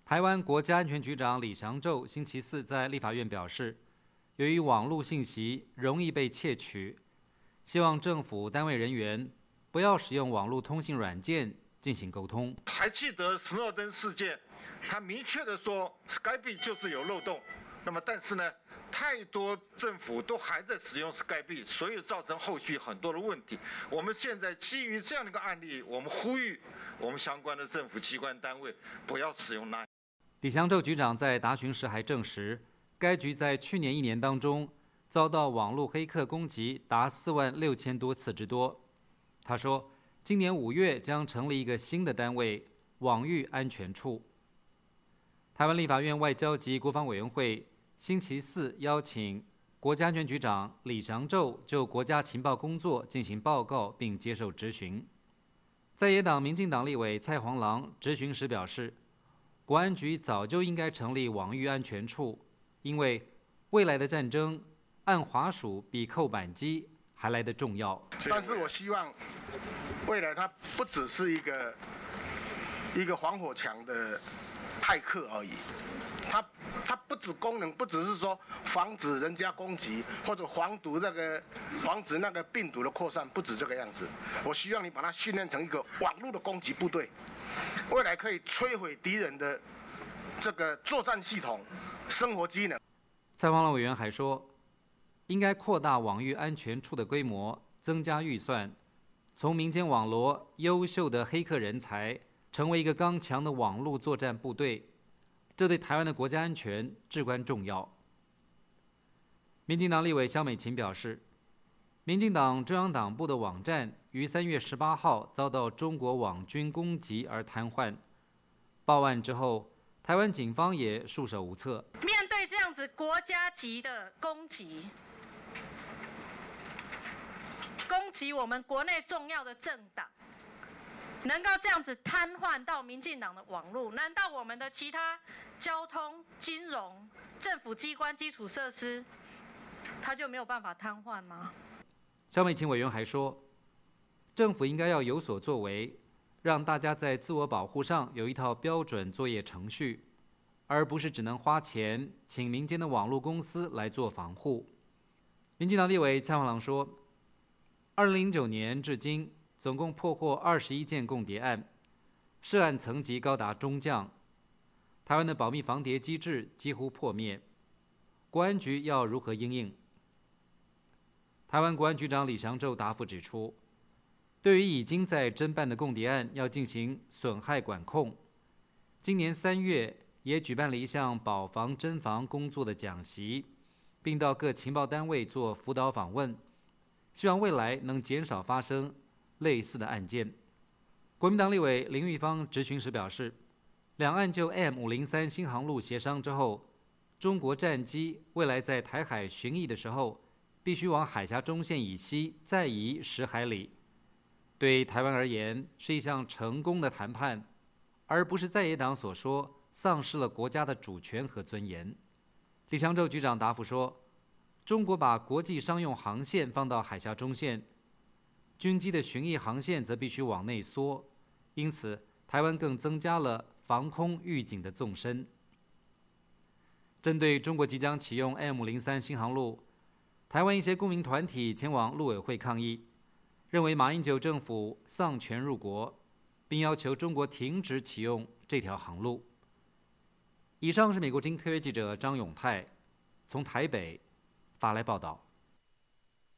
台湾国家安全局长李祥宙星期四在立法院表示，由于网络信息容易被窃取，希望政府单位人员不要使用网络通信软件进行沟通。 还记得斯诺登事件，他明确的说 Skype 就是有漏洞。那么，但是呢，太多政府都还在使用 Skype， 所以造成后续很多的问题。我们现在基于这样的一个案例，我们呼吁我们相关的政府机关单位不要使用那。 李祥宙局长在答询时还证实，该局在去年1年当中遭到网络黑客攻击达46000多次之多。他说，今年5月将成立一个新的单位——网域安全处。台湾立法院外交及国防委员会星期四邀请国家安全局长李祥宙就国家情报工作进行报告并接受质询。在野党民进党立委蔡黄郎质询时表示，国安局早就应该成立网域安全处，因为未来的战争按滑鼠比扣扳机还来得重要。 但是我希望未来它不只是一个防火墙的骇客而已，它不止功能，不只是说防止人家攻击或者防止那个病毒的扩散，不止这个样子。我希望你把它训练成一个网络的攻击部队，未来可以摧毁敌人的这个作战系统、生活机能。 蔡黄郎委员还说，应该扩大网域安全处的规模，增加预算，从民间网罗优秀的黑客人才，成为一个刚强的网络作战部队，这对台湾的国家安全至关重要。民进党立委萧美琴表示，民进党中央党部的网站于3月18号遭到中国网军攻击而瘫痪。报案之后，台湾警方也束手无策。 面对这样子国家级的攻击我们国内重要的政党，能够这样子瘫痪到民进党的网络，难道我们的其他交通、金融、政府机关基础设施，它就没有办法瘫痪吗？ 萧美琴委员还说，政府应该要有所作为，让大家在自我保护上有一套标准作业程序，而不是只能花钱请民间的网络公司来做防护。民进党立委蔡黄郎说，2009年至今总共破获21件共谍案，涉案层级高达中将。台湾的保密防谍机制几乎破灭，国安局要如何因应？台湾国安局长李祥宙答复指出，对于已经在侦办的共谍案，要进行损害管控。今年3月也举办了一项保防侦防工作的讲习，并到各情报单位做辅导访问，希望未来能减少发生类似的案件。国民党立委林玉芳质询时表示，两岸就 M503 新航路协商之后，中国战机未来在台海巡弋的时候，必须往海峡中线以西再移10海里。对台湾而言，是一项成功的谈判，而不是在野党所说丧失了国家的主权和尊严。李祥宙局长答复说，中国把国际商用航线放到海峡中线，军机的巡弋航线则必须往内缩，因此台湾更增加了防空预警的纵深。针对中国即将启用 M503 新航路，台湾一些公民团体前往陆委会抗议，认为马英九政府丧权入国，并要求中国停止启用这条航路。以上是美国之音特约记者张永泰从台北发来报道。